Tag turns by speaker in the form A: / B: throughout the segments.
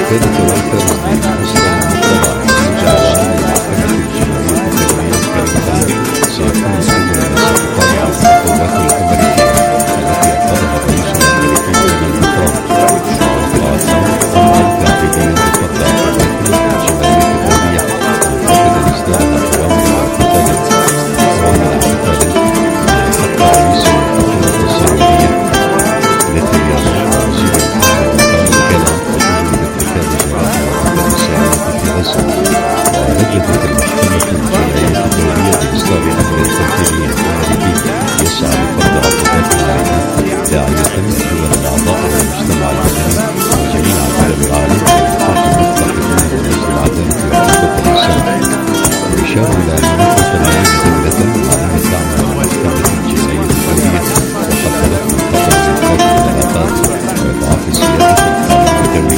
A: وكاد توفر لمصدر المطلع يرجع العام للمحكمة الجنائية الدولية كمحلل سيكون كل ما ستطالع العقوبات الأمريكية التي أفرضها الرئيس الأمريكي دونالد ترامب. وقع ترامب أمرا تعقيديا بفرض عقوبات الجنائية الدولية مؤكدا إصدارها أوامر اعتقال حق رئيس الحكومة الصهيونية نتنياهو ووزير الدفاع الكلام بارتكاب جرائم العدوان الإسرائيلي في غزة. ونجدت المحكمة الجنائية الدولية بإصدار أمر تنفيذي أمريكي يسعى لفرض عقوبات عالية داعية الدول الأعضاء والمجتمع المدني وجميع دول العالم والاتحاد المتحدين من أجل العدالة وحقوق الإنسان. ويشار إلى أن 81 دولة التي تعمل المحكمة الجنائية الدولية وحذرت من خطر زيادة العلاقات وإضعاف سيادة القانون الدولي.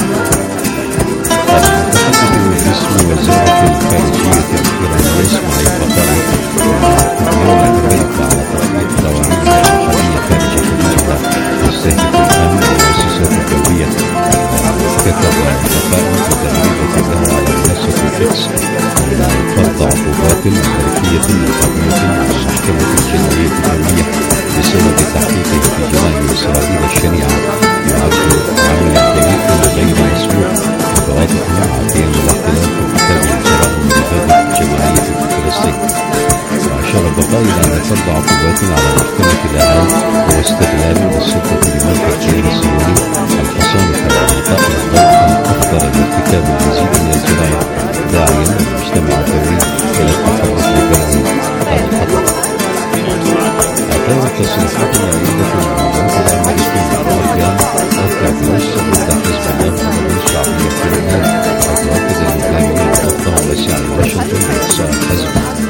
A: المتحدث باسم وزارة الخارجية الإيرانية إسماعيل بقائي يحمل أمريكا على تطبيق قوانينها المحلية خارج حدودها تستهدف الأمن والمؤسسات الدولية. كتب بقائي في تغريدة له على منصة إكس أن فرض عقوبات أمريكية مقابلة على المحكمة الجنائية الدولية بسبب تحقيقه في جرائم إسرائيل الشنيعة يعد عملا بريئا وغير مسبوق بتواضع عاديا والاحتلال في ارتكاب الجرائم المبادئ الجماعية في فلسطين. وأشار بقائي أن فرض عقوبات على محكمة الإعلام هو استغلال للسلطة لملك الكيان الصهيوني الحصانة على إعطاء الضوء الأخضر لارتكاب المزيد من الجرائم داعيا المجتمع الدولي إلى التحرك لبلد هذا الخطر. أثارت تصريحات عدة من الوزير الأمريكي ماريان أوكاديوس ضد حزب الله الوطني الشعبي في لبنان وتؤكد الإعلامية ضغطها واسع لواشنطن لإقصاء الحزب.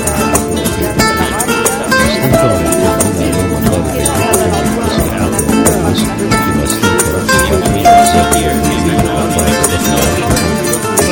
A: استنكر المحققون اليوم طالب الحكم تصريحات أوكاديوس فيما استنكرت وجهة الأحزاب الأمريكية وأعضاء تدخل واشنطن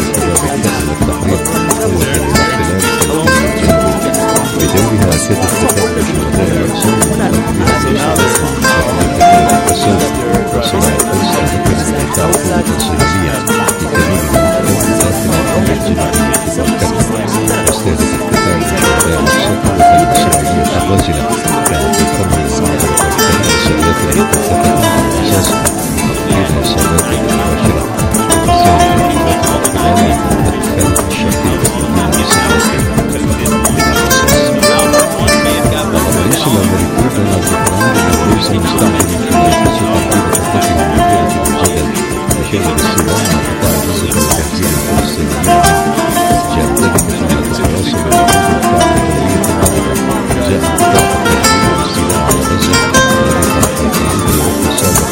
A: شباب الشأن والتحرير قوة للاحتلال السلفي الجنوبي بدورها كتستفاد شهداء الرسول والتكبير الجيش الأسمى وتكبير الرسول وصناع الأسرة ذكر التعاقد الصهيونية لتميم المحتوى داخل الأمر الجنوبي والكتب واستهدف احتفال شهداء الشقة الإسرائيلية الرجلة كانت تقوم المعارضة والكلمة السادات المتفقة على أساسها وتقديم السادات المباشرة وتساعد القوات الاحتلالية والاتحاد الشرقي والمدينة السياسية من الأساس. الرئيس الأمريكي دونالد ترامب الرئيس المستعمر في تقديم خطته المديرة بالجدل بشأن الصراع مع قطاع غزة والتهجير الفلسطينيين جاء ذلك خلال تواصل الردود الفعل الدولية الناطقة جاء قطاع التهجير والاستيلاء على غزة الذي تحقق في الوقت السابق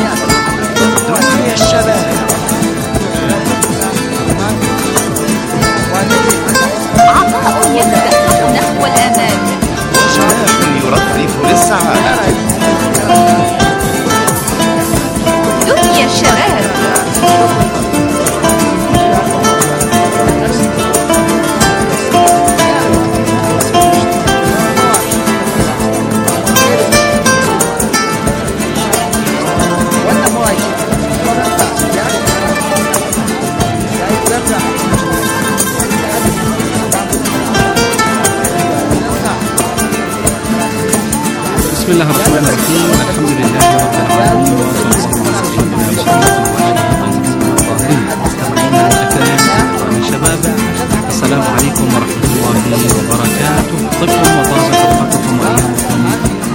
B: دنيا الشباب،
C: عطاء يفتح نحو الأمان،
B: وشباب يرفرف للسعادة.
C: دنيا الشباب.
A: بسم الله الرحمن الرحيم. الحمد لله رب العالمين، وصلى الله على سيدنا محمد وعلى آله الطاهرين. مستمعينا الأكارم شباب، السلام عليكم ورحمة الله وبركاته. طبتم وطابت أوقاتكم وأيامكم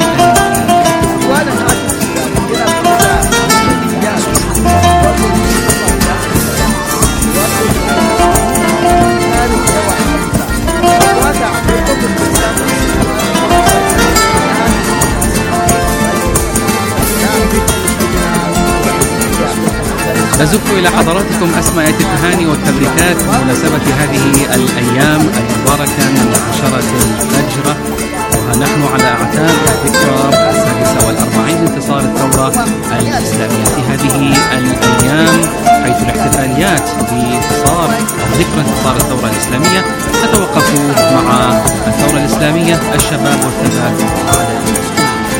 A: نزف إلى حضراتكم أسماء التهاني والتبريكات بمناسبة هذه الأيام المباركة من 10 الفجر، ونحن على أعتاب ذكرى 46 انتصار الثورة الإسلامية. في هذه الأيام حيث الاحتفاليات بانتصار أو ذكرى انتصار الثورة الإسلامية تتوقف مع الثورة الإسلامية الشباب والثبات على المسؤولية.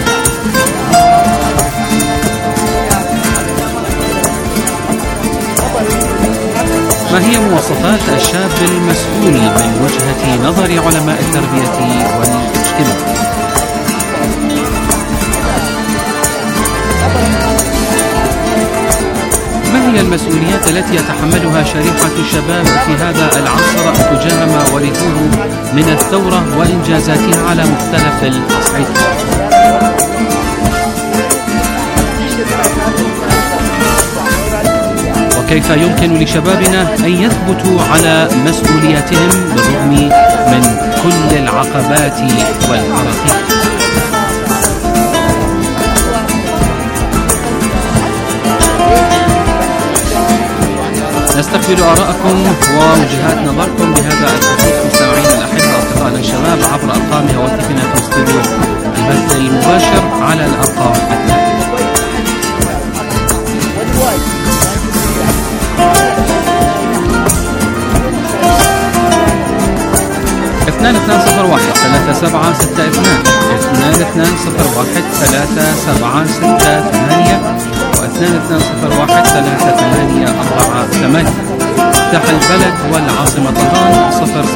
A: ما هي مواصفات الشاب المسؤول من وجهة نظر علماء التربية والاجتماع؟ ما هي المسؤوليات التي يتحملها شريحة الشباب في هذا العصر تجاه ما ورثوه من الثورة وإنجازاتها على مختلف الأصعدة؟ وكيف يمكن لشبابنا أن يثبتوا على مسؤولياتهم بالرغم من كل العقبات والعراقيل؟ نستقبل آراءكم ووجهات نظركم بهذا الخصوص مستمعينا الأحبة أصدقائنا الشباب عبر أرقام هواتفنا في استوديو البث المباشر على الأرقام التالية: 2201 3762 2201 3768 و 2201 3848. مفتاح البلد والعاصمة طهران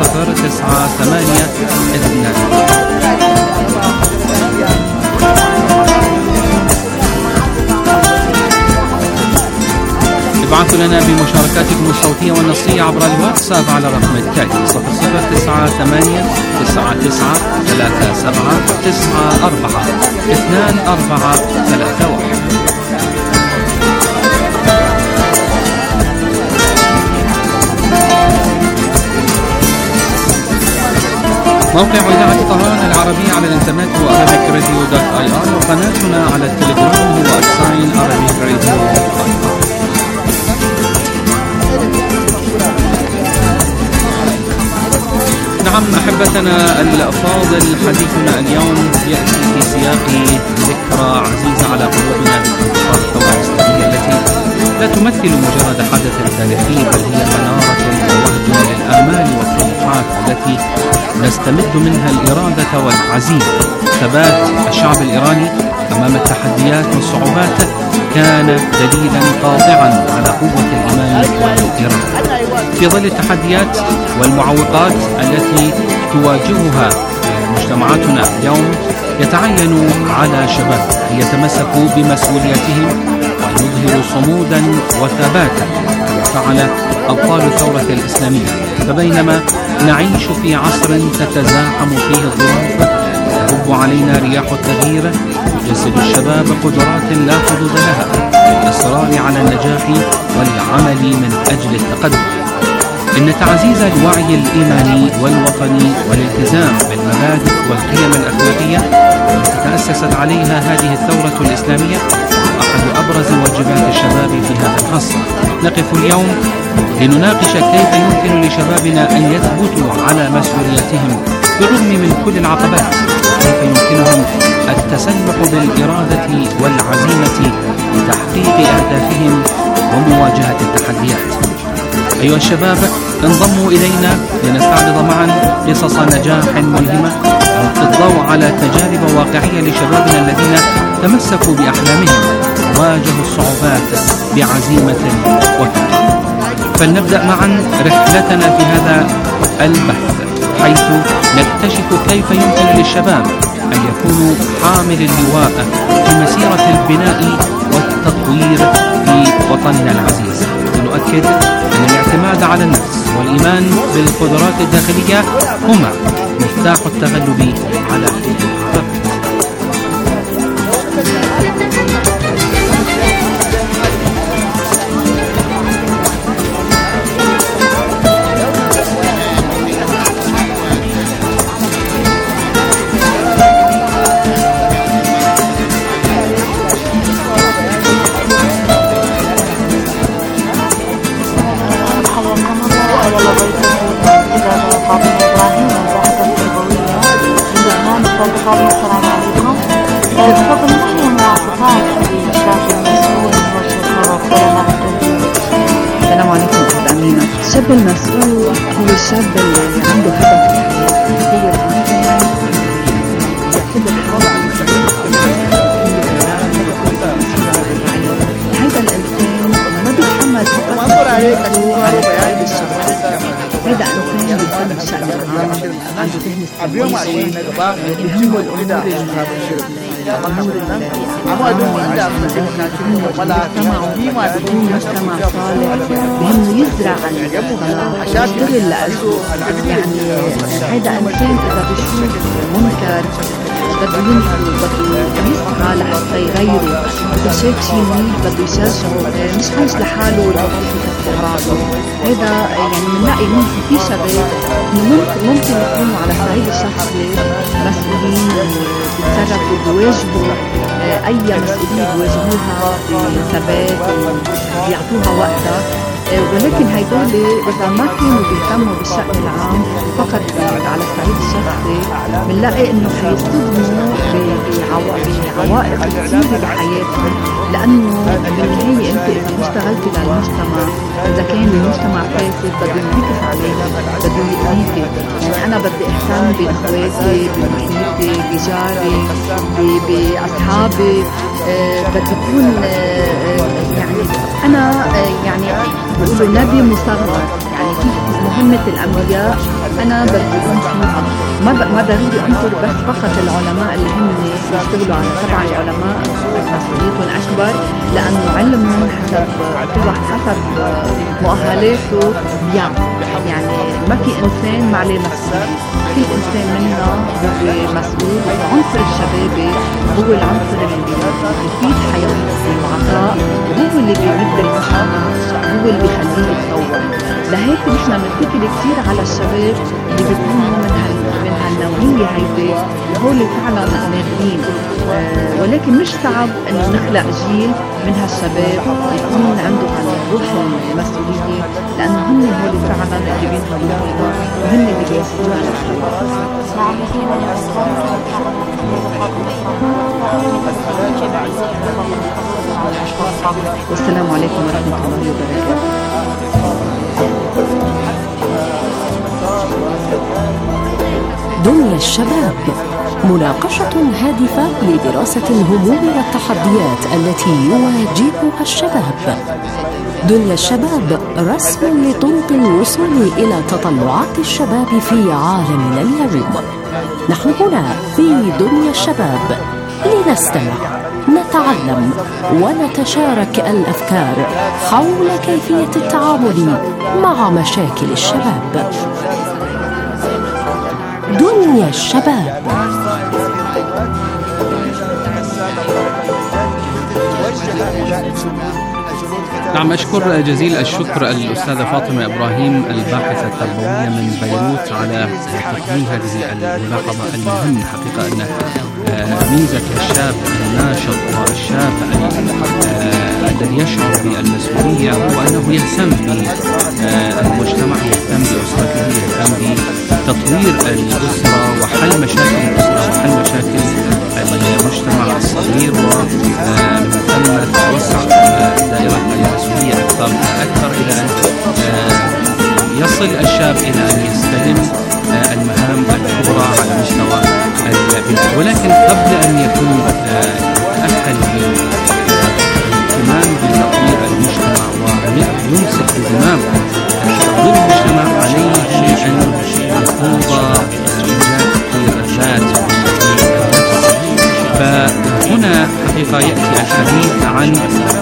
A: 009822. ابعثوا لنا بمشاركاتكم الصوتية والنصية عبر الواتساب على الرقم التالي 0098 99 37 94 2431. موقع إذاعة طهران العربية على الإنترنت هو arabicradio.ir، وقناتنا على التليجرام هو @arabicradio. نعم أحبتنا الأفاضل، حديثنا اليوم يأتي في سياق ذكرى عزيزة على قلوبنا بانتصار الثورة الإسلامية التي لا تمثل مجرد حدث تاريخي، بل هي منارة ووهج للآمال والطموحات التي نستمد منها الإرادة والعزيمة. ثبات الشعب الإيراني أمام التحديات والصعوبات كان دليلا قاطعا على قوة الإيمان والإرادة. في ظل التحديات والمعوقات التي تواجهها مجتمعاتنا اليوم، يتعين على شباب أن يتمسكوا بمسؤولياتهم ويظهروا صمودا وثباتا كما فعل أبطال الثورة الإسلامية. فبينما نعيش في عصر تتزاحم فيه الظروف وتهب علينا رياح التغيير، يجسد الشباب قدرات لا حدود لها للإصرار على النجاح والعمل من أجل التقدم. إن تعزيز الوعي الإيماني والوطني والالتزام بالمبادئ والقيم الأخلاقية التي تأسست عليها هذه الثورة الإسلامية
D: أحد أبرز واجبات الشباب في هذا العصر. نقف اليوم لنناقش كيف يمكن لشبابنا أن يثبتوا على مسؤولياتهم بالرغم من كل العقبات، كيف يمكنهم التسلح بالإرادة والعزيمة لتحقيق أهدافهم ومواجهة التحديات. أيها الشباب، انضموا إلينا لنستعرض معا قصص نجاح ملهمة نلقي الضوء على تجارب واقعية لشبابنا الذين تمسكوا بأحلامهم وواجهوا الصعوبات بعزيمة وثقة. فلنبدأ معا رحلتنا في هذا البحث، حيث نكتشف كيف يمكن للشباب أن يكونوا حامل اللواء في مسيرة البناء والتطوير في وطننا العزيز. ونؤكد أن الاعتماد على النفس والإيمان بالقدرات الداخلية هما مفتاح التغلب على كل العقبات.
E: السلام عليكم أستاذ أمينة. الشاب المسؤول هو الشاب اللي عنده هدف كبير يعتبر حاله هذا الإنسان ما بيتحمل فقط هذا إنسان بيهتم بالشأن العام، عنده ذهن استراتيجي، يهمه الأمور مجتمع صالح، بهم يزرع المجتمع يشتغل لأجله. يعني هذا إنسان إذا بيشوف منكر بده ينفذ، بده يسعى لحتى يغيره، إذا شاف شيء منيح بده يشجعه، مش عايش لحاله ورغبته استغراضه. هذا يعني بنلاقي في شباب ممكن يكونوا على الصعيد الشخصي مسؤولين، بيتصرفوا بيواجهوا أي مسؤولية بيواجهوها بثبات وبيعطوها وقتها، ولكن هيدول إذا ما كانوا بيهتموا بالشأن العام فقط على الصعيد الشخصي بنلاقي إنه حيصطدموا بعوائق كثيرة بحياتهم، لأنه بالنهاية أنت إذا ما اشتغلتي للمجتمع، إذا كان المجتمع فاسد بده ينعكس عليك، بده يأذيك. يعني أنا بدي أهتم بإخواتي، بمحيطي، بجاري، بأصحابي، بدي أكون يعني أنا يعني بيقولوا نبي مصغر، يعني كيف مهمة الأنبياء أنا بدي أقوم فيها. ما ضروري أنظر بس فقط العلماء اللي هم يشتغلوا على طبعا العلماء مسؤوليتهم أكبر، لأنه علمهم حسب كل واحد حسب مؤهلاته بيعمل. يعني ما في إنسان ما عليه مسؤولية، كل إنسان منا هو مسؤول. العنصر الشبابي هو العنصر اللي بيفيد حياته وعطاء، هو اللي بيمد المجتمع، هو اللي بيخليه يتطور. لهيك نحن بنفكر كثير على الشباب اللي بيكونوا من هالنوعية هيدي، هول فعلا ناخبين. ولكن مش صعب انه نخلق جيل من هالشباب يكون عنده هالروح المسؤولية، لانه هن هول فعلا اللي بينهضوا وهن اللي بيوصلوا على والسلام عليكم ورحمة الله وبركاته.
F: دنيا الشباب، مناقشة هادفة لدراسة الهموم والتحديات التي يواجهها الشباب. دنيا الشباب رسم لطرق الوصول إلى تطلعات الشباب في عالمنا اليوم. نحن هنا في دنيا الشباب لنستمع، نتعلم ونتشارك الأفكار حول كيفية التعامل مع مشاكل الشباب. دنيا الشباب.
D: نعم، أشكر جزيل الشكر الأستاذة فاطمة إبراهيم الباحثة التربوية من بيروت على تقديم هذه الملاحظة المهمة. حقيقة أن ميزة الشاب الناشط والشاب الذي يشعر بالمسؤولية هو أنه يهتم بالمجتمع، يهتم بأسرته، يهتم بتطوير الأسرة وحل مشاكل الأسرة وحل مشاكل المجتمع الصغير، ومن ثم توسع دائرة المسؤولية أكثر فأكثر إلى أن يصل الشاب إلى أن يستلم المهام الكبرى على مستوى البلاد. ولكن قبل أن يكون أهل الاهتمام بتطوير المجتمع ويمسك بزمام تطوير المجتمع، عليه أن يخوض إيجاد تطوير الذات. فهنا حقيقة يأتي الحديث عن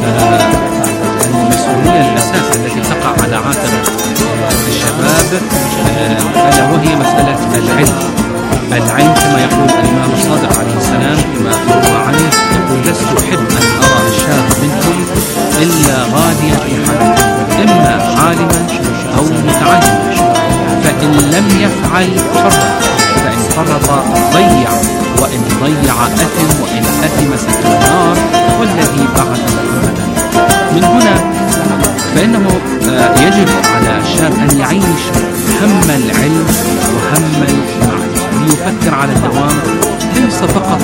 D: المسؤولية الأساس التي تقع على عاتق الشباب، ألا وهي مسألة العلم كما يقول الإمام الصادق عليه السلام كما يروى عنه، يقول: لست أحب أن أرى الشاب منكم إلا غاليا في حالته، إما عالما أو متعلما، فإن لم يفعل فإن فرط ضيع، وإن ضيع أثم، وإن أثم سكن النار، والذي بعد محمدا. من هنا فإنه يجب على الشاب أن يعيش هم العلم وهم المعرفة، ليفكر على الدوام ليس فقط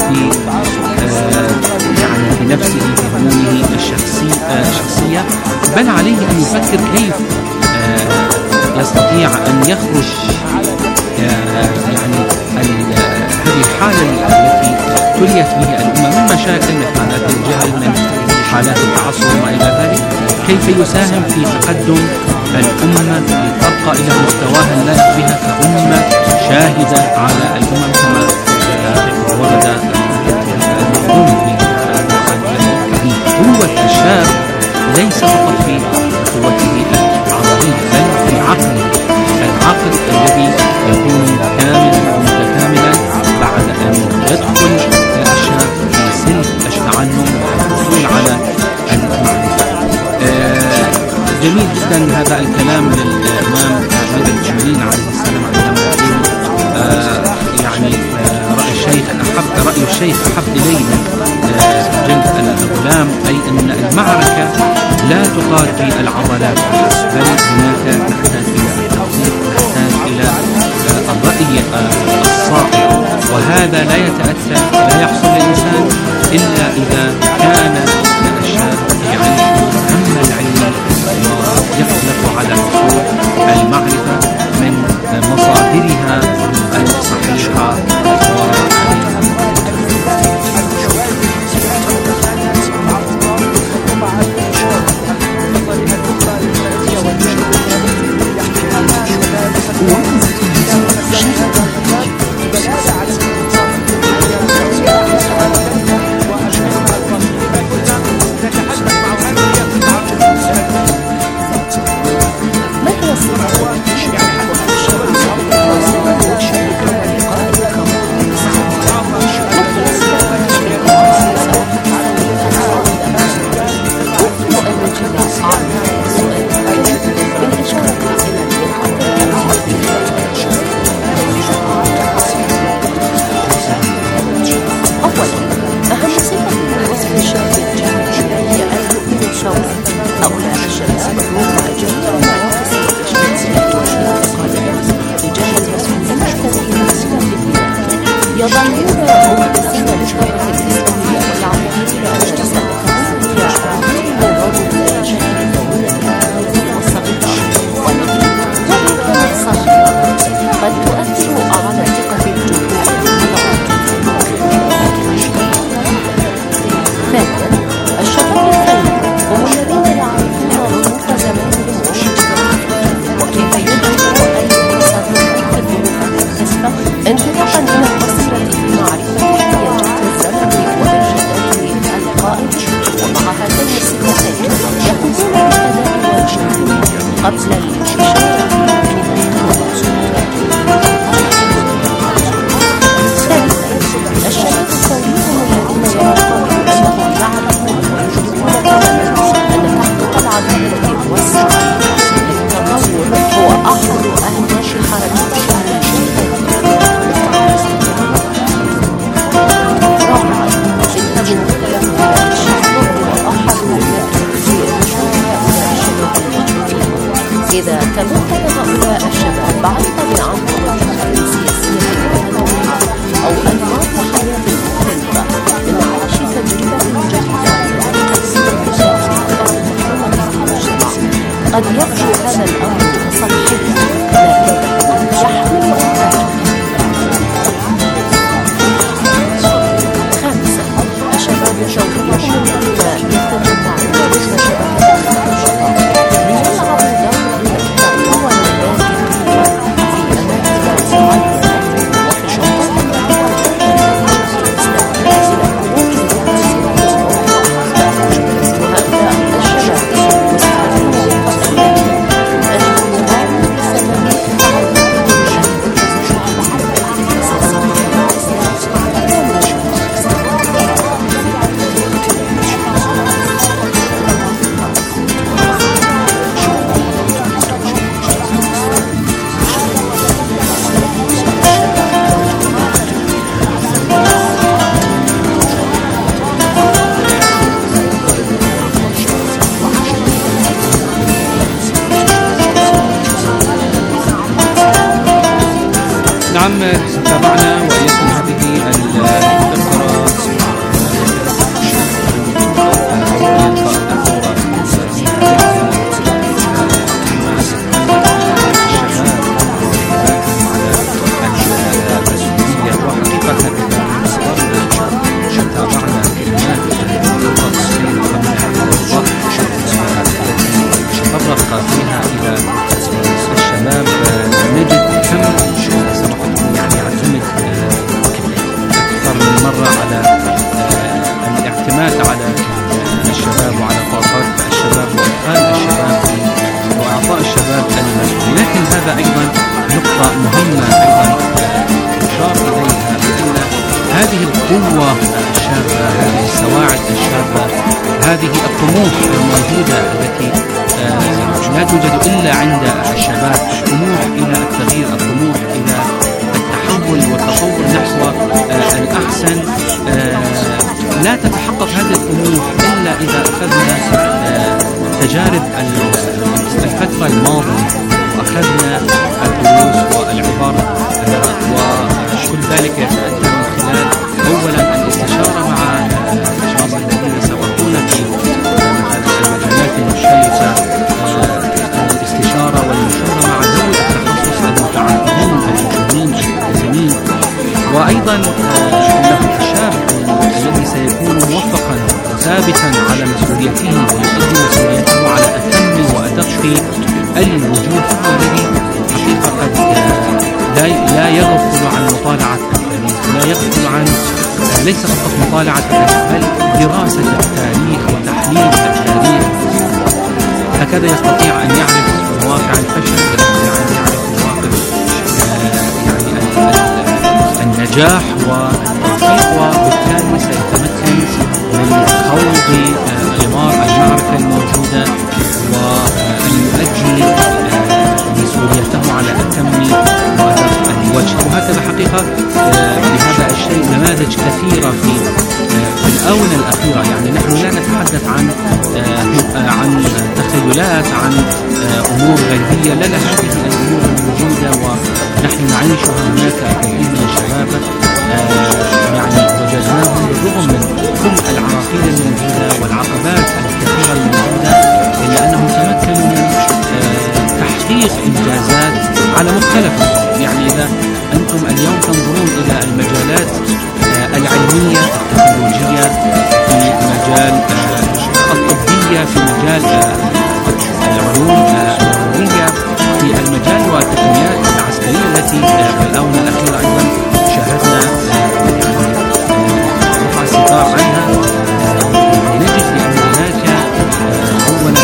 D: في نفسه بهمومه الشخصية، بل عليه أن يفكر كيف يستطيع أن يخرج هذه الحالة التي تليت بها الأمة من مشاكل، من حالات الجهل، من حالات التعصب وما إلى ذلك، كيف يساهم في تقدم الأمة لترقى إلى مستواها اللائق بها كأمة شاهدة على الأمم كما ورد المفهوم في الحديث. قوة الشاب ليس فقط في قوته العضلية بل في عقله، العقل الذي يكون كاملا ومتكاملا بعد أن يدخل الشاب في سلك التعلم والحصول على المعرفة. جميل جدا هذا الكلام للإمام الجليل عليه السلام عندما يقول رأي الشيخ أحب إلي من جلد الغلام، أي أن المعركة لا تقاد في العضلات بل هناك نحتاج إلى التوظيف، نحتاج إلى الرأي الصائب، وهذا لا يتأتى لا يحصل للإنسان إلا إذا كان الشاب يعيش هم العلم ويحلق على حصول المعرفة من مصادرها الصحيحة.
F: انطلاقا من البصيرة في معرفة احتياجات الزمن وإرشاداته القائد، ومع هاتين الصفتين يقومون بأداء واجبهم قبل الإشارة ثالثا، الشباب السويون الذين يرون أنهم يعرفون ويجدون إذا تمكن هؤلاء الشباب عن توجهات سياسية ومهنية أو أنماط حياة مختلفة من عيش تجربة جديدة وتكسير مشاعر المجتمع، قد يبدو هذا الأمر سطحيا لكنه يحمل أبعاد. خامسا، الشباب شوقيا الذين يتجمعون ضمن شبكات النشاطات ليلعبوا دورا متطورا وناجحا في أماكن معينة وفي شخصيات
D: نعم، تابعنا وإياكم هذه الذكرى تطرق فيها إلى الشباب، نجد كم يعتمد أكثر من مرة على الاعتماد على الشباب وعلى طاقات الشباب وإدخال الشباب وإعطاء الشباب المسؤولية. لكن هذا أيضا نقطة مهمة أيضا يشار إليها، بأن هذه القوة الشابة، هذه السواعد الشابة، هذه الطموح الموجودة التي لا توجد إلا عند الشباب، الطموح إلى التغيير، الطموح إلى التحول والتطور نحو الأحسن، لا تتحقق هذه الطموح إلا إذا أخذنا تجارب الفترة الماضية وأخذنا الدروس والعبر، وكل ذلك يتأتى من خلال أولا الاستشارة مع الأشخاص الذين سبقونا في المجالات المختلفة، الاستشارة والمشورة مع ذوي التخصص المتعاقدين المؤمنين الملتزمين، وأيضا له الشاب الذي سيكون موفقا ثابتا على مسؤوليته ويؤدي مسؤوليته على أتم وأدق الوجوه، الذي حقيقة قد لا يغفل عن مطالعة التاريخ، لا يغفل عن ليس فقط مطالعة التاريخ بل دراسة التاريخ وتحليل التاريخ. هكذا يستطيع أن يعرف مواقع الفشل، يستطيع أن يعرف مواقف النجاح والتوفيق، وبالتالي سيتمكن من خوض غمار المعركة الموجودة وأن يؤدي مسؤوليته على أتم وأدق الوجه. وهكذا حقيقة لهذا الشيء نماذج كثيرة في الآونة الأخيرة. يعني نحن لا نتحدث عن تخيلات، عن أمور غيبية، لا، هذه الأمور الموجودة ونحن نعيشها. هناك كثير من الشباب يعني وجدناهم بالرغم من كل العراقيل الموجودة والعقبات الكثيرة الموجودة، إلا أنهم تمكنوا من تحقيق إنجازات على مختلف الصعود. يعني إذا أنتم اليوم تنظرون إلى المجالات العلمية التكنولوجية، في مجال الطبية، في مجال العلوم النووية، في المجال والتقنيات العسكرية التي في الآونة الأخيرة أيضا شاهدنا رفع الستار عنها، نجد بأن هناك أولا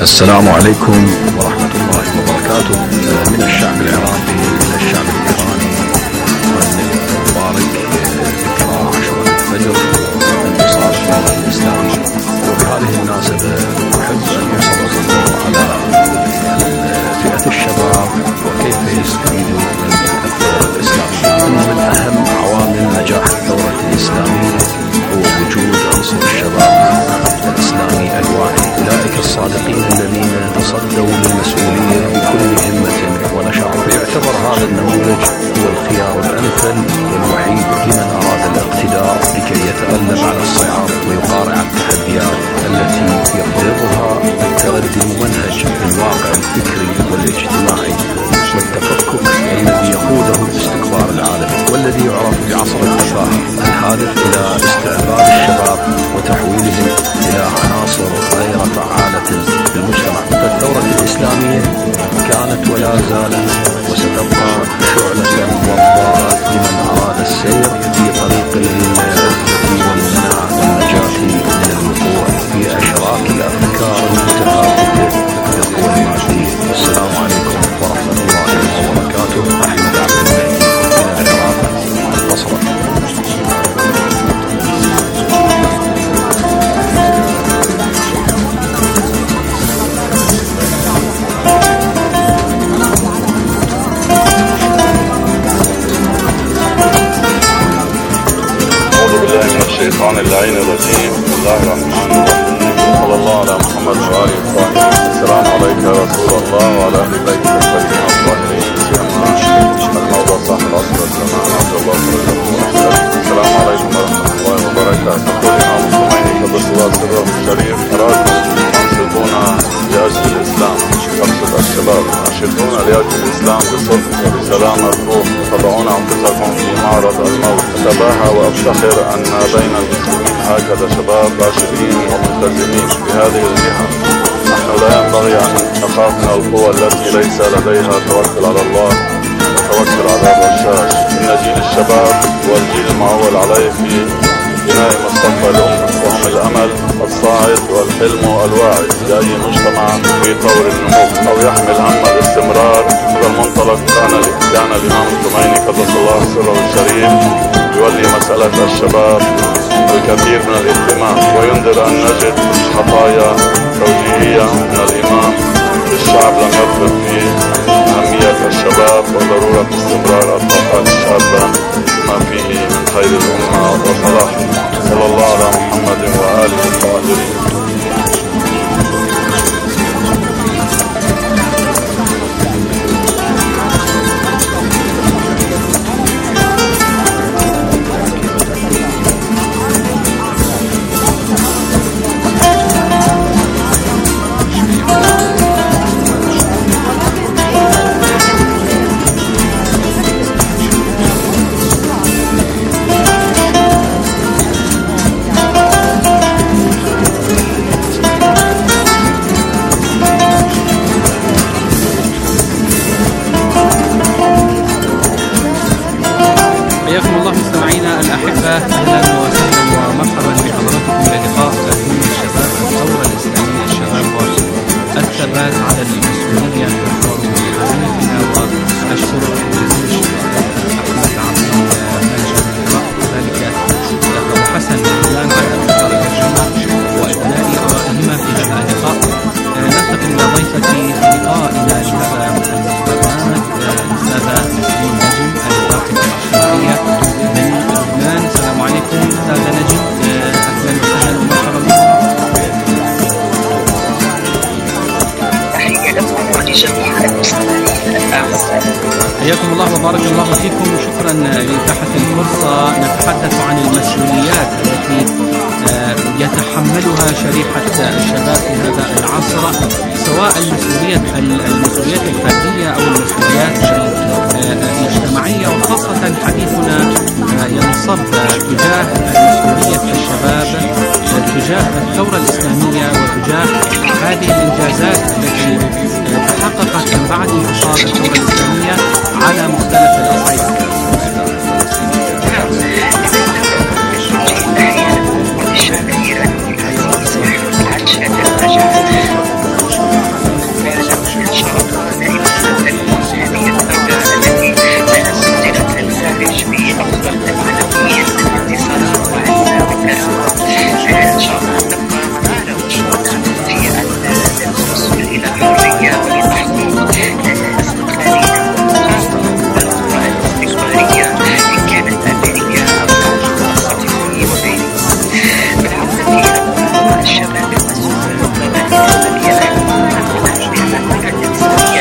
G: السلام عليكم ورحمة الله وبركاته. من الشعب العراقي إلى الشعب الإيراني مبارك ذكرى عاشوراء الفجر انتصار الثورة الإسلامية. وبهذه المناسبة أحب أن يسلط الضوء على فئة الشباب وكيف يستفيدوا من الثورة الإسلامية. من أهم عوامل نجاح الثورة الإسلامية هو وجود عنصر الشباب الإسلامي الواعي، أولئك الصادقين الذين تصدوا للمسؤولية بكل همة ونشاط. ويعتبر هذا النموذج هو الخيار الأمثل والوحيد لمن أراد الاقتدار لكي يتغلب على الصعاب ويقارع التحديات التي يفرضها التردي الممنهج بالواقع الفكري والاجتماعي والتفكك الذي يقوده لاستكبار العالم، والذي يعرف بعصر التفاهة الهادف إلى استعباد الشباب وتحويلهم إلى عناصر غير فعالة في المجتمع. فالثورة الإسلامية كانت ولا زالت وستبقى شعلة وضاءة لمن أراد السير في طريق العزة والمنع والنجاة من الوقوع في أشراك الأفكار المتهافته بالقوى المادية. والسلام عليكم ورحمة الله وبركاته. أحمد عبد المهدي من العراق البصرة.
H: الشيطان اللعين الرجيم. بسم الله الرحمن الرحيم. صلى الله على محمد وآله الطاهرين. السلام عليك يا رسول الله وعلى أهل بيتك الطيبين الطاهرين، سيما الموضوع صاحب العصر والزمان عبد الله صلى الله عليه وسلم. السلام عليكم ورحمة الله وبركاته. كلنا مسلمين قدس الله سرهم الشريف. أراكم تنصتون لأجل الإسلام، أقصد الشباب ناشطون لأجل الإسلام بصدق وبسلامة الروح، تضعون أنفسكم في معرض الموت. أتباهى وأفتخر أن بين المسلمين هكذا شباب راشدين وملتزمين بهذه الجهة. نحن لا ينبغي أن نخاف من القوى التي ليس لديها توكل على الله وتوكل على الرشاش. إن جيل الشباب هو الجيل المعول عليه في بناء مستقبل الأمة، وهم الأمل الصاعد والحلم الواعي لأي مجتمع في طور النمو أو يحمل هم الاستمرار. هذا المنطلق كان الإمام الخميني قدس الله سره الشريف يولي مسألة الشباب الكثير من الاهتمام، وينذر أن نجد خطايا توجيهية من الإمام الشعب لم يفرط في أهمية الشباب وضرورة استمرار الطاقات الشابة ما فيه من خير الأمة وصلاحها. صلى الله على محمد وآله الطاهرين.
D: حياكم الله وبارك الله فيكم، وشكرا لإتاحة الفرصة. نتحدث عن المسؤوليات التي يتحملها شريحة الشباب في هذا العصر، سواء المسؤوليات الفردية أو المسؤوليات الاجتماعية، وخاصة حديثنا ينصب تجاه مسؤولية الشباب تجاه الثورة الإسلامية وتجاه هذه الإنجازات التي تحققت من بعد انتصار الثورة الإسلامية على مختلف الأصعدة.
I: إن شاء الله نبقى نتعاون في الوصول إلى الحرية ولتحقيق استقلالية والاستقلالية إن كانت أمريكية أو خاصة بي وبيني. بالعودة إلى الشباب المسؤول الذي يعلم بأن الإنسانية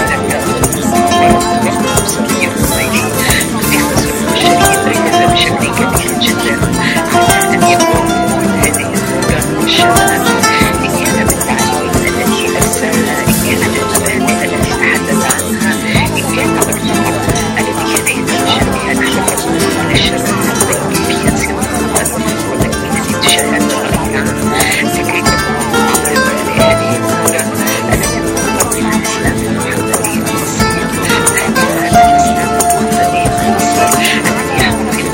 I: بشكل كبير جدا على أن يكون هذه الثورة والشباب إن كان بالتعليم الذي أرسلها، إن كان بالمبادئ التي تحدث عنها، إن كان بالخطط التي كان يتمشى بها نحن من الشباب كيفية صياغة وتكوين اتجاهات رأيها لكي تكون عبارة لهذه الثورة التي تنطبق على الإسلام المحمدي الأصيل، هذا الإسلام المحمدي الأصيل الذي يحكم في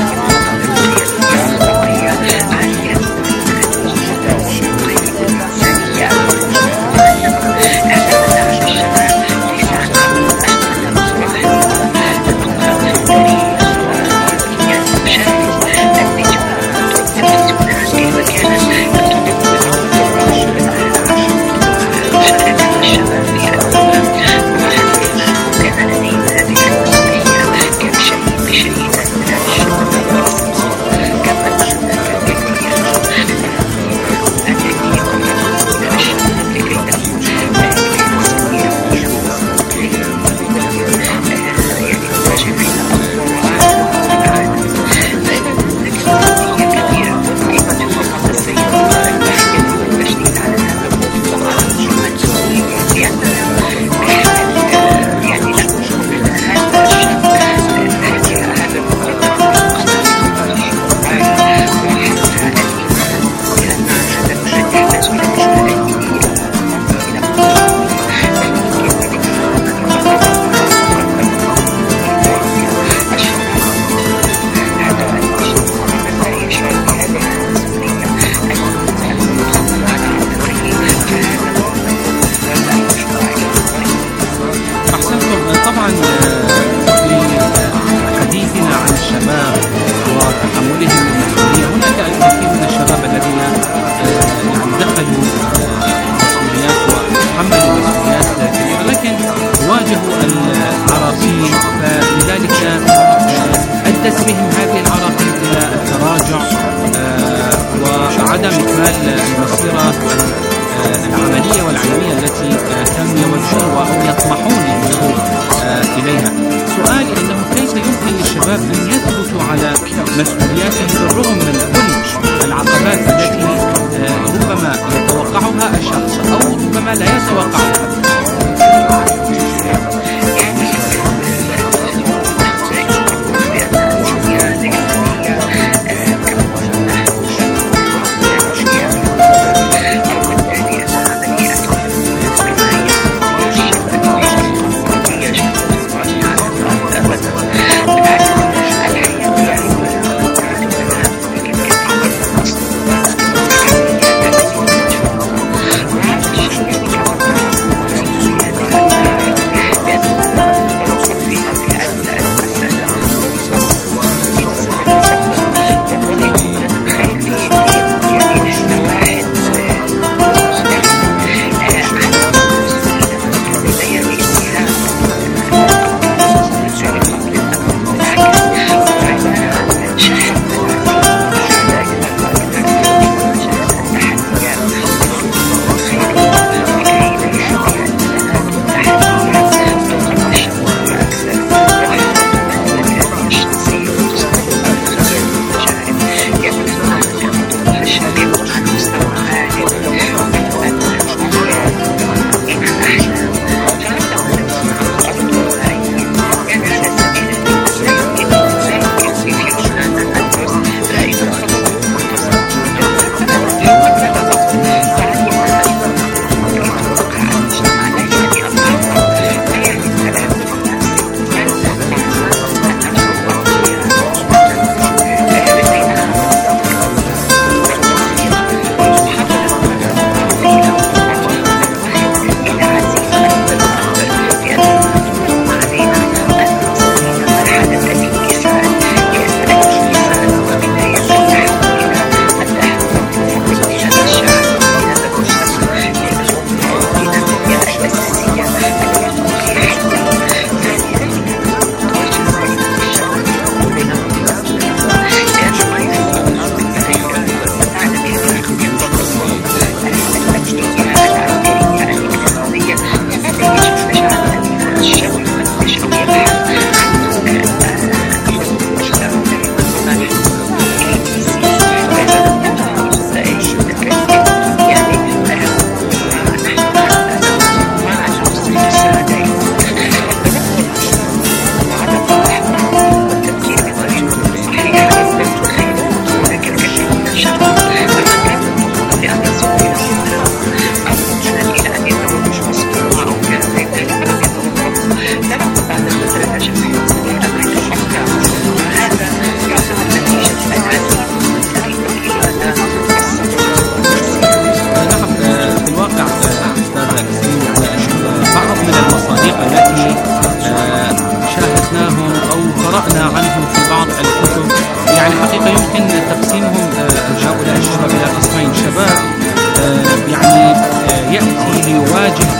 D: وعدم إكمال المسيرة العملية والعلمية التي كانوا يودون أو يطمحون للوصول إليها. سؤالي أنه كيف يمكن للشباب أن يثبتوا على مسؤولياتهم بالرغم من كل العقبات التي ربما يتوقعها الشخص أو ربما لا يتوقعها؟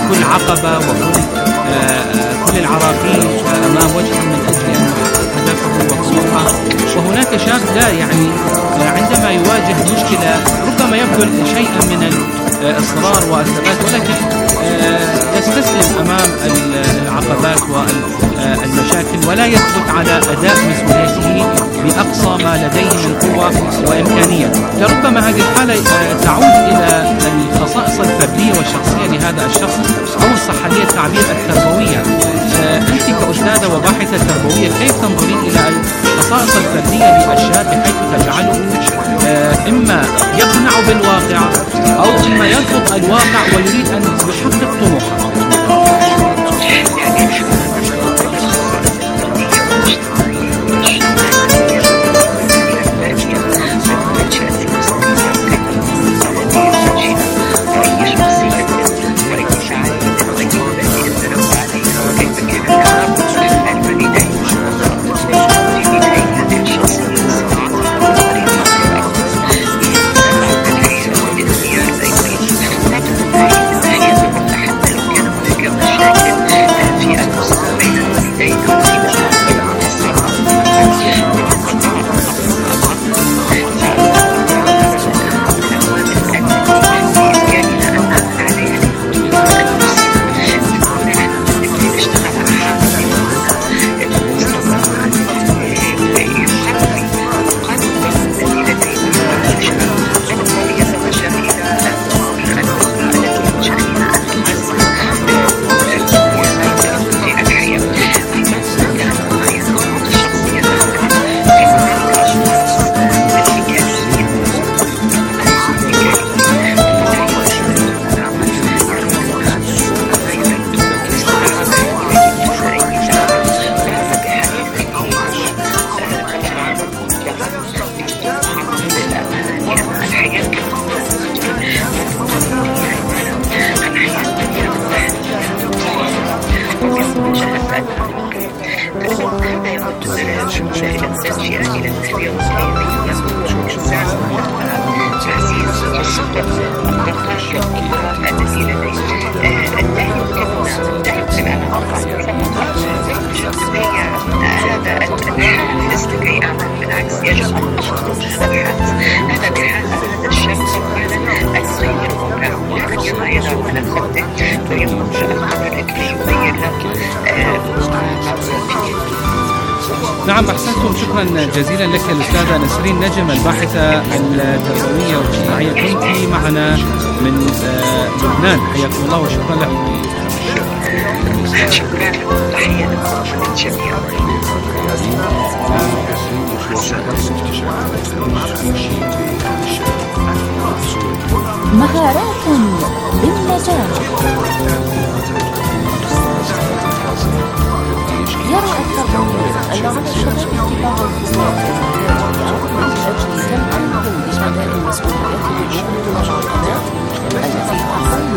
D: كل عقبة وكل كل العراقيل أمام وجهه من أجل أن يحقق هدفه وطموحه. وهناك شاب لا يعني عندما يواجه مشكلة ربما يبذل شيئا من الإصرار والثبات، ولكن يستسلم أمام العقبات والمشاكل ولا يثبت على أداء مسؤوليته بأقصى ما لديه من قوة وإمكانية. لربما هذه الحالة تعود إلى الخصائص الفردية والشخصية لهذا الشخص، أو إن صح لي التعبير التربوية. أنت كأستاذة وباحثة تربوية كيف تنظرين إلى الخصائص الفردية للشاب بحيث تجعله إما يقنع بالواقع أو إما يرفض الواقع ويريد أن يحقق طموحه؟ نعم، أحسنتم. شكرا جزيلا لك الأستاذة نسرين نجم الباحثة التربوية والاجتماعية، كنت معنا من لبنان. حياكم الله وشكرا لكم.
I: شكرا لكم، تحية لكم الجميع.
F: مهارات بالنجاح. يرى التربوي أن على الشباب اتباع الخطوات من أجل تمكينهم بأداء المسؤوليات بالشغل والعقبات التي تحول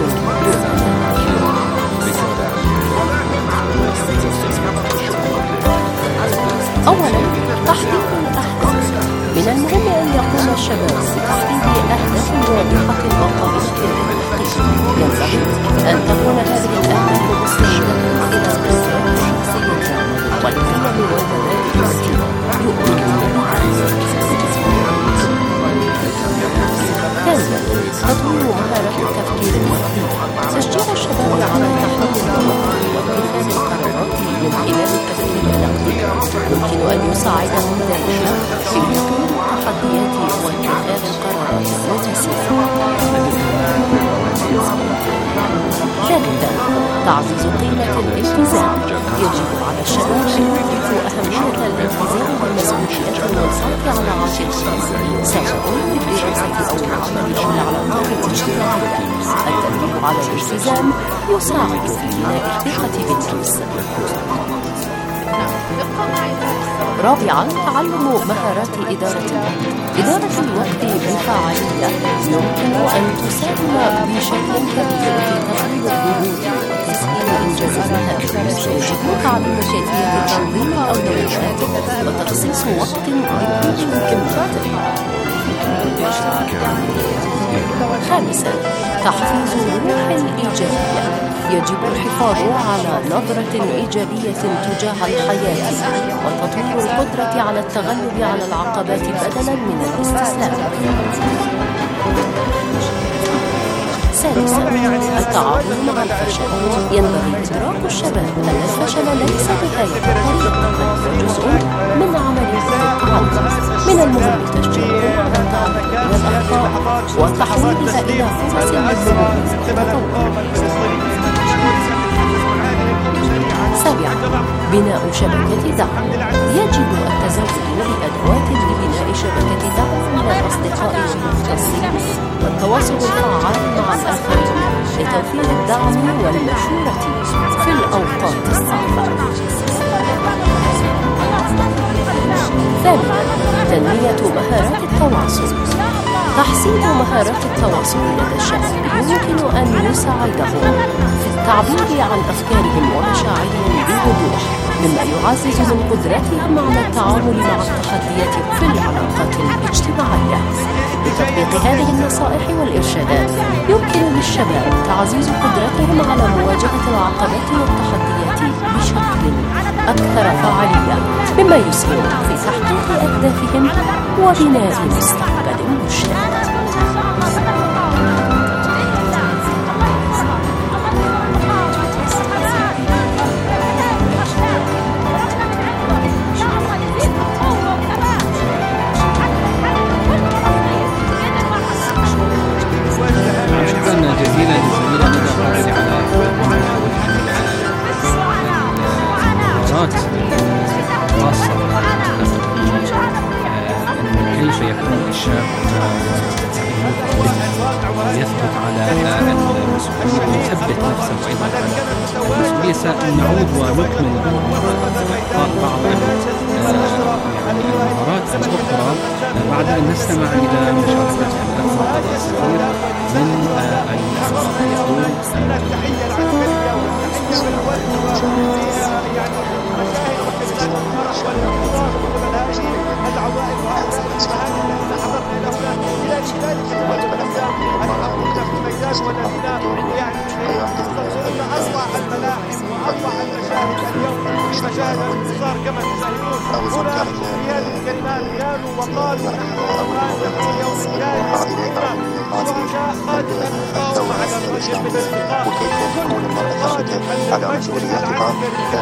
F: أولا، تحقيق الأهداف. من المهم أن يقوم الشباب بتحديد أهداف واضحة وقابلة للتحقيق. ينبغي أن تكون هذه الأهداف مستندة إلى قدرات شخصية والقيم والمبادئ التي يؤمنون بها. ثانيا، تطوير مهارة التفكير الوحدي. تشجيع الشباب على تحليل المواقف واتخاذ القرارات من خلال التفكير النقدي يمكن أن يساعدهم ذلك في تطوير التحديات واتخاذ القرارات المتسمة. ثالثا، تعزيز قيمة الالتزام. يجب على الشباب أن يدركوا أهمية الالتزام بالمسؤوليات والصبر على عاتقهم، سواء في الدراسة أو العمل أو العلاقات الاجتماعية. التدريب على الالتزام يساعد في بناء الثقة بالنفس. رابعا، تعلم مهارات إدارة الوقت. إدارة الوقت بفاعلية يمكن أن تساهم بشكل كبير في تقليل الضغوط وتسهيل إنجاز المهام. يجب تعلم كيفية تنظيم الأولويات وتخصيص وقت لكل مهمة. خامسا، تحفيز الروح الإيجابية. يجب الحفاظ على نظرة إيجابية تجاه الحياة وتطوير القدرة على التغلب على العقبات بدلاً من الاستسلام. ثالثاً، التعاطي مع الفشل. ينبغي إدراك الشباب أن الفشل ليس نهاية الطريق، بل جزء من عملية التعلم. من المهم تشجيعهم على التعلم من الأخطاء وتحويلها إلى فرص للنمو والتطور. سابعاً، بناء شبكة دعم. يجب التزود بأدوات لبناء شبكة دعم من الأصدقاء المختصين والتواصل الفعال مع الآخرين لتوفير الدعم والمشورة في الأوقات الصعبة. ثانياً، تنمية مهارات التواصل. تحسين مهارات التواصل لدى الشباب يمكن أن يساعدهم في التعبير عن أفكارهم ومشاعرهم بوضوح، مما يعزز من قدرتهم على التعامل مع التحديات في العلاقات الاجتماعية. بتطبيق هذه النصائح والإرشادات يمكن للشباب تعزيز قدرتهم على مواجهة العقبات والتحديات بشكل أكثر فعالية، مما يسهم في تحقيق أهدافهم وبناء مستقبل مشرق.
D: كيف يكون الشاب يثبت على المسؤولية ويثبت نفسه أيضا على المسؤولية. سنعود ونكمل بعض المهارات الأخرى بعد أن نستمع إلى مشاركة الأخ الصغير من
J: وكيف تكون المرأة على مسؤولياتها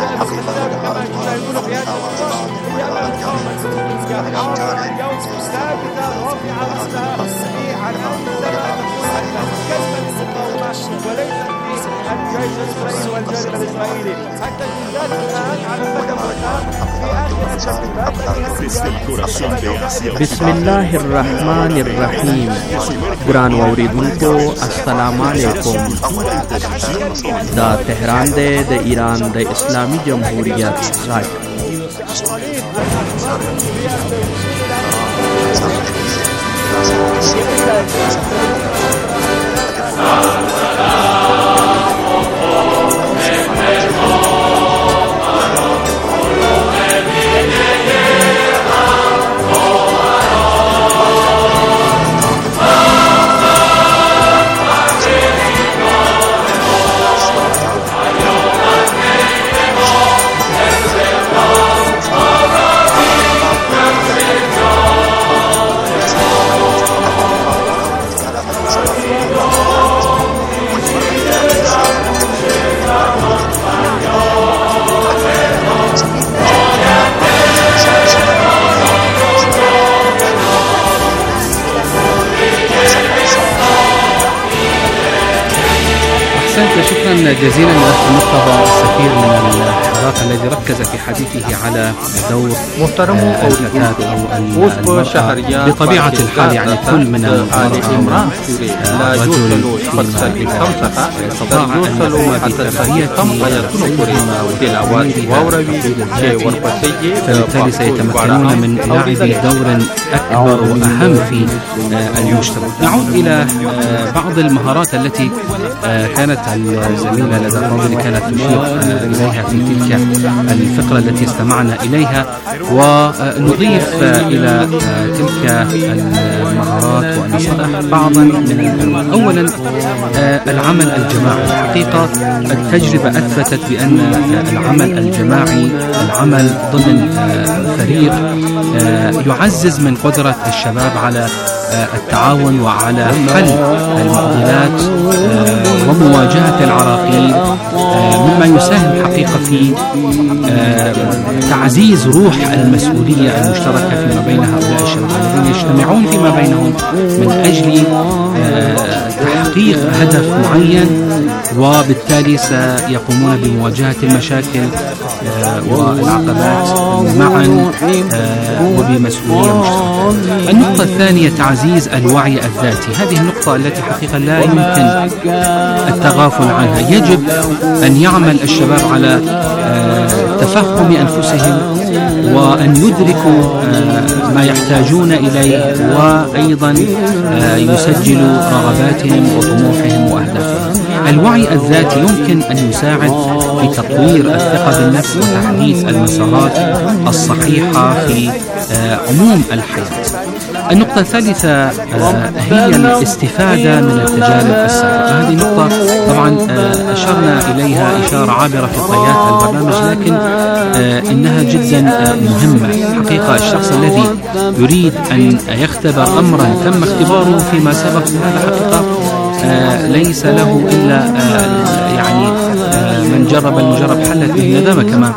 K: بسم الله الرحمن الرحيم. ګران اوریدونکو السلام علیکم. دا تهران دی د ایران د اسلامي جمهوریت غږ.
D: شكرا جزيلا لأخ مرتضى السفير من العراق الذي ركز في حديثه على دور الفتاة أو بطبيعة الحال يعني كل من الرجل استطاع أن يقوم بتربيتهما فبالتالي سيتمكنون من لعب دور أكبر وأهم في المجتمع. نعود إلى بعض المهارات التي كانت الزميلة لدى الفاضل كانت تشير إليها في تلك تلك الفقرة التي استمعنا إليها، ونضيف إلى تلك المهارات والنصائح بعضا من أولا العمل الجماعي. الحقيقة التجربة أثبتت بأن العمل الجماعي، العمل ضمن فريق، يعزز من قدرة الشباب على التعاون وعلى حل المعضلات ومواجهة العراقيل، مما يساهم حقيقة في تعزيز روح المسؤولية المشتركة فيما بين هؤلاء الشباب الذين يجتمعون فيما بينهم من أجل تحقيق هدف معين، وبالتالي سيقومون بمواجهة المشاكل والعقبات معا وبمسؤولية مشتركة. النقطة الثانية تعزيز الوعي الذاتي. هذه النقطة التي حقيقة لا يمكن التغافل عنها. يجب أن يعمل الشباب على تفهم أنفسهم وأن يدركوا ما يحتاجون إليه، وأيضا يسجلوا رغباتهم وطموحهم وأهدافهم. الوعي الذاتي يمكن أن يساعد في تطوير الثقة بالنفس وتحديث المسارات الصحيحة في عموم الحياة. النقطة الثالثة هي الاستفادة من التجارب السابقة. هذه النقطة طبعا أشرنا إليها إشارة عابرة في طيات البرنامج، لكن إنها جدا مهمة. حقيقة الشخص الذي يريد أن يختبر أمرا تم اختباره فيما سبق، هذا حقيقة ليس له إلا يعني من جرب المجرب حلت به الندامة كما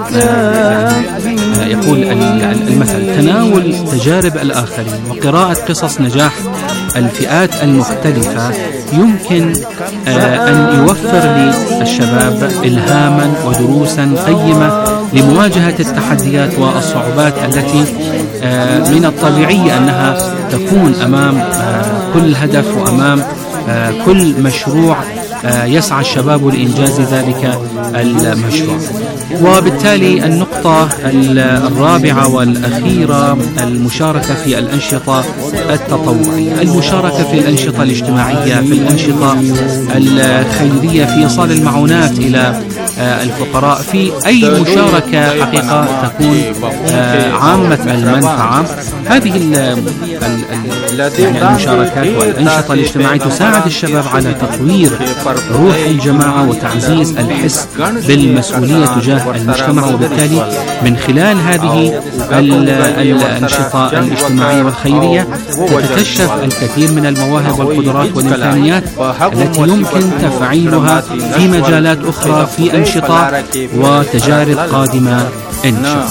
D: يقول المثل. تناول تجارب الآخرين وقراءة قصص نجاح الفئات المختلفة يمكن أن يوفر للشباب إلهاما ودروسا قيمة لمواجهة التحديات والصعوبات التي من الطبيعي أنها تكون أمام كل هدف وأمام كل مشروع يسعى الشباب لإنجاز ذلك المشروع. وبالتالي النقطة الرابعة والأخيرة المشاركة في الأنشطة التطوعية، المشاركة في الأنشطة الاجتماعية، في الأنشطة الخيرية، في إيصال المعونات إلى الفقراء، في أي مشاركة حقيقة تكون عامة المنفعة. هذه المشاركات والأنشطة الاجتماعية تساعد الشباب على تطوير روح الجماعة وتعزيز الحس بالمسؤولية تجاه المجتمع، وبالتالي من خلال هذه الأنشطة الاجتماعية والخيرية تتكشف الكثير من المواهب والقدرات والإمكانيات التي يمكن تفعيلها في مجالات أخرى، في أنشطة وتجارب قادمة إن شاء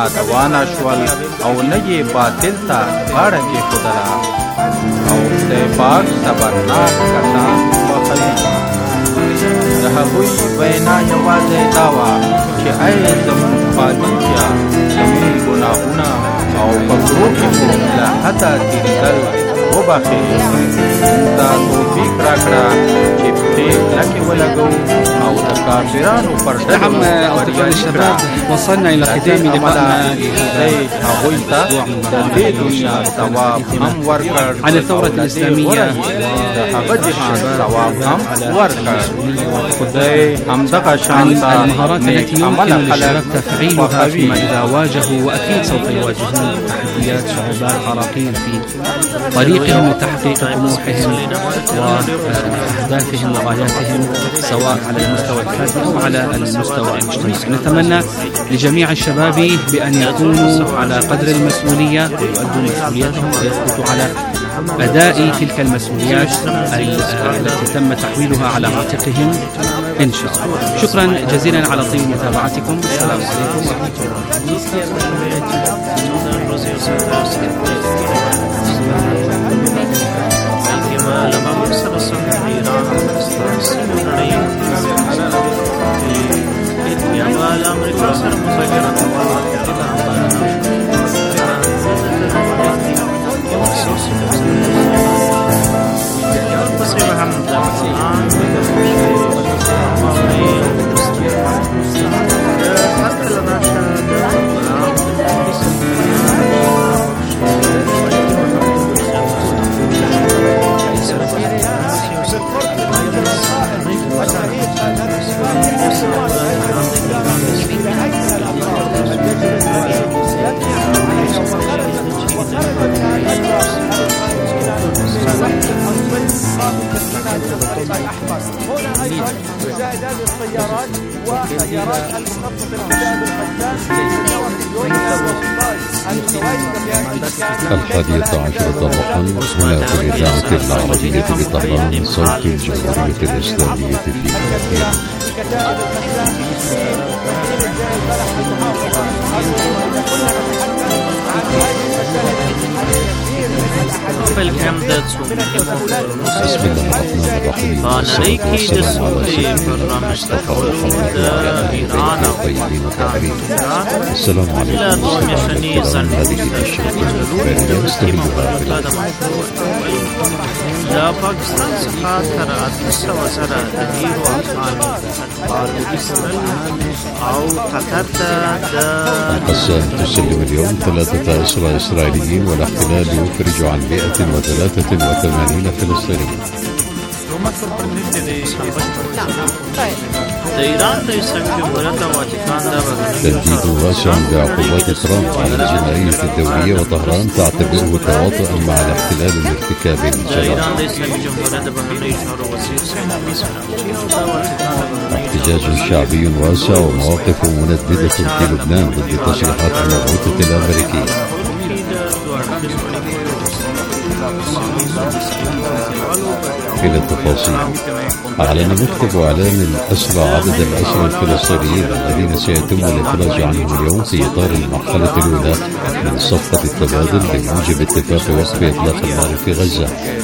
L: هغوی وینا یوازې دا وه چې ای زموږ پالونکیه زموږ ګناهونه او فکرو کې مو له حده تېرېدل وبخښئ، موږ ته توفیق راکړه چې پرې کلکې ولګوو او د کافرانو پر ډلو
D: أصدقاء الشباب، وصلنا إلى ختام لقائنا
L: هغوی ته د دې دنیا ثواب هم ورکړ،
D: على الثورة الإسلامية
L: د هغه جهاد ثواب هم ورکړ. خدای همدغه شان
D: المهارات التي يمكن للشباب تفعيلها فيما إذا واجهوا، وأكيد سوف يواجهون تحديات صعوبات عراقيل في طريقهم لتحقيق طموحهم وأهدافهم وغاياتهم، سواء على المستوى الفردي أو على المستوى المجتمعي. نتمنى لجميع الشباب بأن يكونوا على قدر المسؤولية ويؤدوا مسؤولياتهم ويثبتوا على أداء تلك المسؤوليات التي تم تحويلها على عاتقهم إن شاء الله. شكرا جزيلا على طيب متابعتكم. السلام عليكم ورحمة
A: عشر طبقا هنا في الإذاعة العربية بطهران صوت الجمهورية الإسلامية في إيران. بسم الله الرحمن الرحيم. والصلاة والسلام على سيدنا المصطفى محمد وعلى آله الطيبين الطاهرين. السلام عليكم ورحمة الله. هذه الأشرطة الإخبارية نستهلها
L: دا پاکستان څخه تر 800 سره د ډیرو افغاني اسرائیل او قطر ته
A: تسلم اليوم 3 أسرى إسرائيليين والاحتلال يفرج عن 183 فلسطينيين. تنديد واسع بعقوبات ترامب على الجنائية الدولية وطهران تعتبره تواطؤا مع الاحتلال لارتكاب الجرائم. احتجاج شعبي واسع ومواقف منددة في لبنان ضد تصريحات المبعوثة الأمريكية. إلى التفاصيل. أعلن مكتب إعلام الأسرى عدد الأسرى الفلسطينيين الذين سيتم الإفراج عنهم اليوم في إطار المرحلة الأولى من صفقة التبادل بموجب اتفاق وقف إطلاق النار في غزة.